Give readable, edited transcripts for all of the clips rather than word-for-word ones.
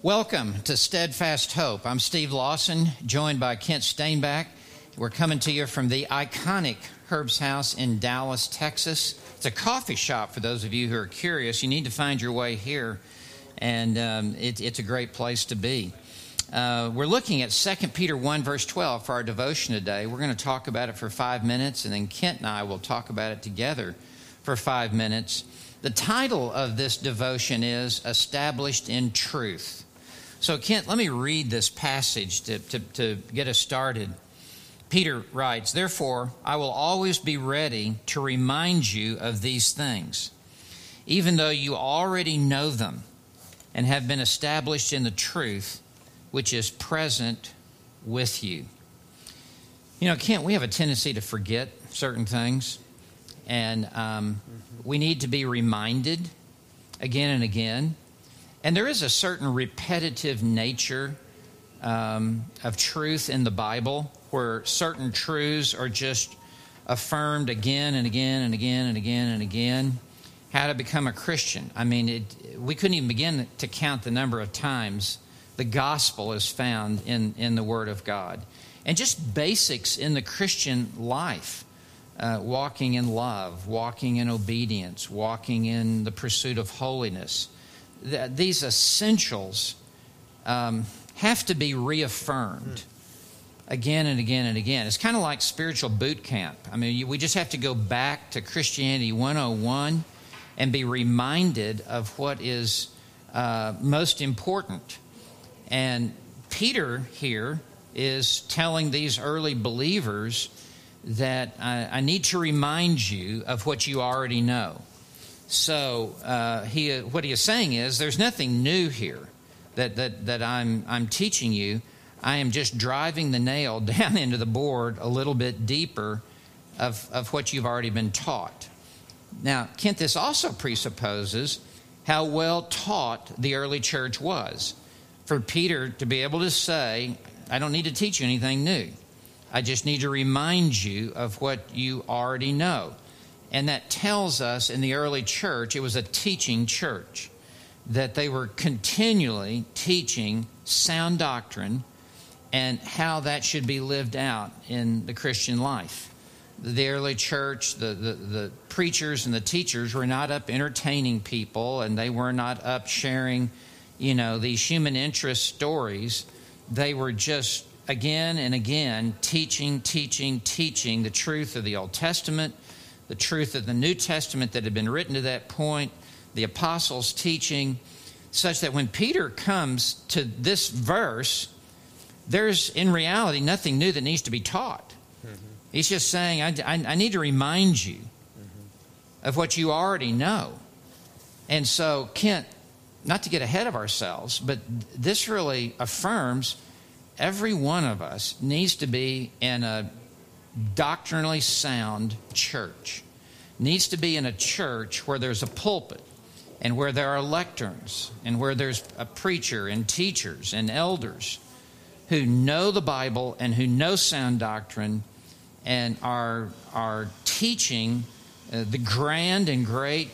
Welcome to Steadfast Hope. I'm Steve Lawson, joined by Kent Stainback. We're coming to you from the iconic Herb's House in Dallas, Texas. It's a coffee shop for those of you who are curious. You need to find your way here, and it's a great place to be. We're looking at 2 Peter 1, verse 12 for our devotion today. We're going to talk about it for 5 minutes, and then Kent and I will talk about it together for 5 minutes. The title of this devotion is Established in Truth. So, Kent, let me read this passage to get us started. Peter writes, "Therefore, I will always be ready to remind you of these things, even though you already know them and have been established in the truth which is present with you." You know, Kent, we have a tendency to forget certain things, and we need to be reminded again and again. And there is a certain repetitive nature of truth in the Bible where certain truths are just affirmed again and again and again and again and again. How to become a Christian. I mean, we couldn't even begin to count the number of times the gospel is found in the Word of God. And just basics in the Christian life. Walking in love, walking in obedience, walking in the pursuit of holiness. These essentials have to be reaffirmed again and again and again. It's kind of like spiritual boot camp. I mean, we just have to go back to Christianity 101 and be reminded of what is most important. And Peter here is telling these early believers that I need to remind you of what you already know. So what he is saying is there's nothing new here that I'm teaching you. I am just driving the nail down into the board a little bit deeper of what you've already been taught. Now, Kent, this also presupposes how well taught the early church was. For Peter to be able to say, I don't need to teach you anything new. I just need to remind you of what you already know. And that tells us in the early church, it was a teaching church, that they were continually teaching sound doctrine and how that should be lived out in the Christian life. The early church, the preachers and the teachers were not up entertaining people, and they were not up sharing, these human interest stories. They were just again and again teaching the truth of the Old Testament, the truth of the New Testament that had been written to that point, the apostles' teaching, such that when Peter comes to this verse, there's in reality nothing new that needs to be taught. Mm-hmm. He's just saying, I need to remind you of what you already know. And so, Kent, not to get ahead of ourselves, but this really affirms every one of us needs to be in a doctrinally sound church. Needs to be in a church where there's a pulpit and where there are lecterns and where there's a preacher and teachers and elders who know the Bible and who know sound doctrine and are teaching the grand and great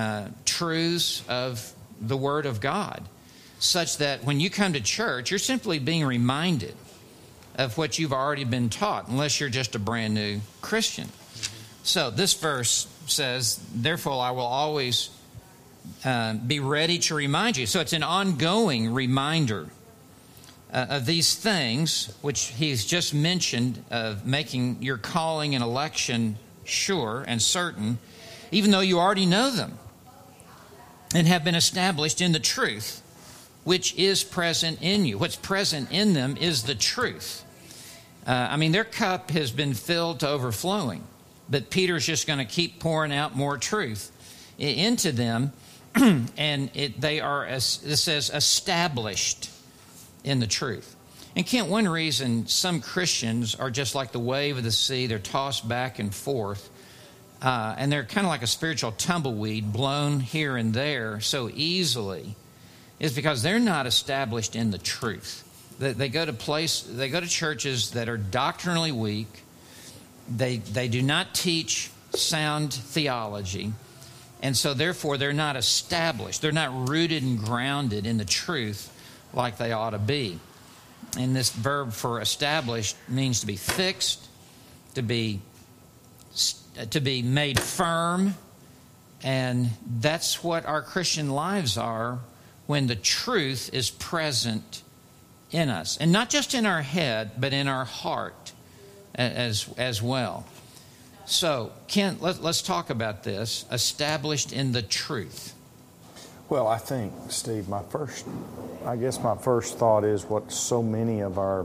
truths of the Word of God, such that when you come to church, you're simply being reminded of what you've already been taught, unless you're just a brand new Christian. So this verse says, therefore I will always be ready to remind you. So it's an ongoing reminder of these things, which he's just mentioned, of making your calling and election sure and certain, even though you already know them and have been established in the truth, which is present in you. What's present in them is the truth. Their cup has been filled to overflowing, but Peter's just going to keep pouring out more truth into them, and they are, as it says, established in the truth. And Kent, one reason some Christians are just like the wave of the sea, they're tossed back and forth, and they're kind of like a spiritual tumbleweed blown here and there so easily, is because they're not established in the truth. They go to churches that are doctrinally weak. They do not teach sound theology, and so therefore they're not established. They're not rooted and grounded in the truth like they ought to be. And this verb for established means to be fixed, to be made firm. And that's what our Christian lives are when the truth is present in us. And not just in our head, but in our heart as well. So, Kent, let's talk about this. Established in the truth. Well, I think, Steve, my first thought is what so many of our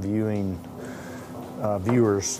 viewers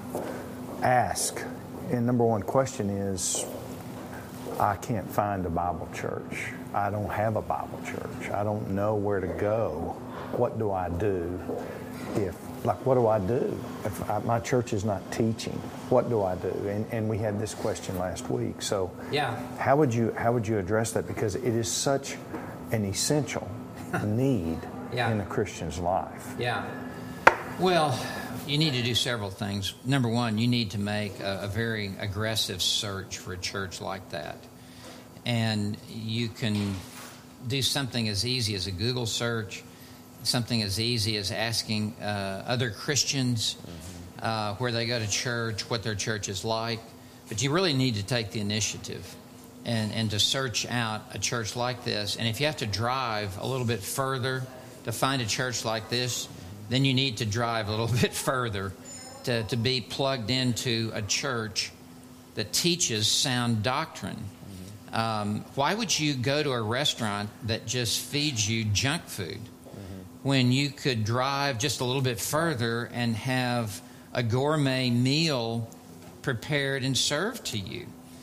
ask. And number one question is, I can't find a Bible church. I don't have a Bible church. I don't know where to go. What do I do? What do I do if my church is not teaching? What do I do? And we had this question last week. So, yeah, how would you address that? Because it is such an essential need in a Christian's life. Yeah. Well, you need to do several things. Number one, you need to make a very aggressive search for a church like that. And you can do something as easy as a Google search, something as easy as asking other Christians where they go to church, what their church is like. But you really need to take the initiative and to search out a church like this. And if you have to drive a little bit further to find a church like this, then you need to drive a little bit further to be plugged into a church that teaches sound doctrine. Why would you go to a restaurant that just feeds you junk food when you could drive just a little bit further and have a gourmet meal prepared and served to you?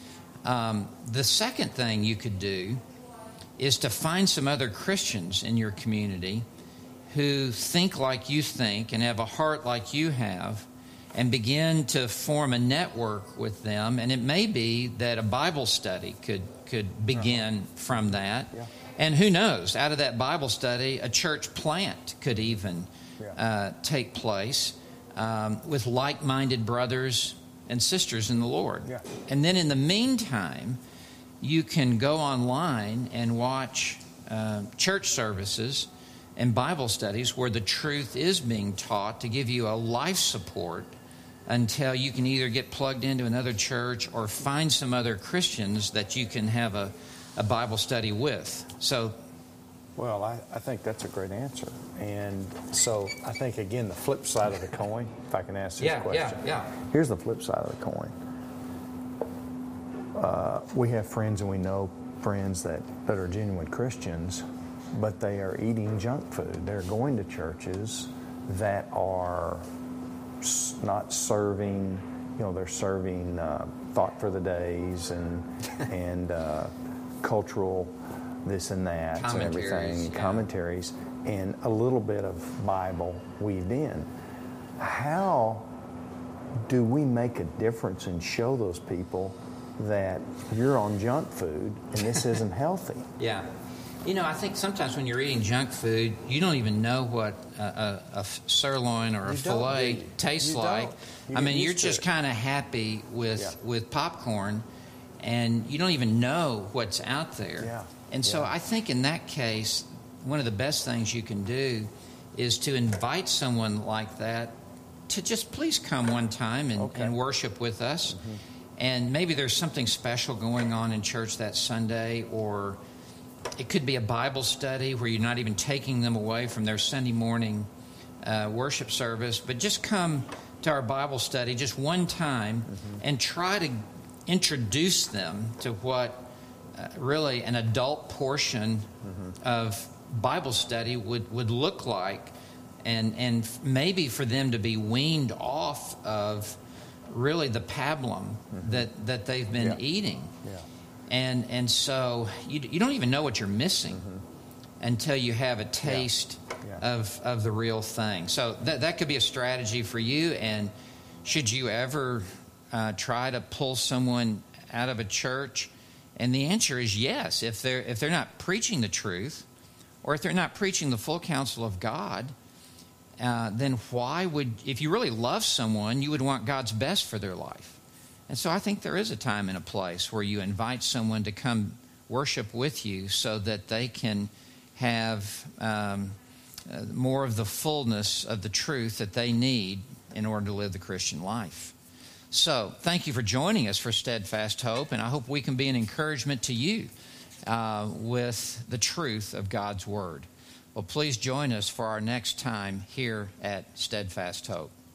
The second thing you could do is to find some other Christians in your community who think like you think and have a heart like you have, and begin to form a network with them. And it may be that a Bible study could begin from that. Yeah. And who knows, out of that Bible study, a church plant could even take place with like-minded brothers and sisters in the Lord. Yeah. And then in the meantime, you can go online and watch church services and Bible studies where the truth is being taught to give you a life support until you can either get plugged into another church or find some other Christians that you can have a Bible study with. So, well, I think that's a great answer. And so I think, again, the flip side of the coin, if I can ask this question. Yeah. Here's the flip side of the coin. We have friends and we know friends that are genuine Christians, but they are eating junk food. They're going to churches that are not serving, they're serving thought for the days and cultural this and that and everything, commentaries, and a little bit of Bible weaved in. How do we make a difference and show those people that you're on junk food and this isn't healthy? Yeah. I think sometimes when you're eating junk food, you don't even know what a sirloin or a filet tastes like. You're just kind of happy with popcorn, and you don't even know what's out there. Yeah. And so I think in that case, one of the best things you can do is to invite someone like that to just please come one time and worship with us. Mm-hmm. And maybe there's something special going on in church that Sunday, or it could be a Bible study where you're not even taking them away from their Sunday morning worship service, but just come to our Bible study just one time and try to introduce them to what really an adult portion of Bible study would look like, and maybe for them to be weaned off of really the pablum that they've been eating. Yeah. And so you don't even know what you're missing until you have a taste of the real thing. So that could be a strategy for you. And should you ever try to pull someone out of a church? And the answer is yes. If they're not preaching the truth, or if they're not preaching the full counsel of God, then why would, if you really love someone, you would want God's best for their life. And so I think there is a time and a place where you invite someone to come worship with you so that they can have more of the fullness of the truth that they need in order to live the Christian life. So thank you for joining us for Steadfast Hope, and I hope we can be an encouragement to you with the truth of God's Word. Well, please join us for our next time here at Steadfast Hope.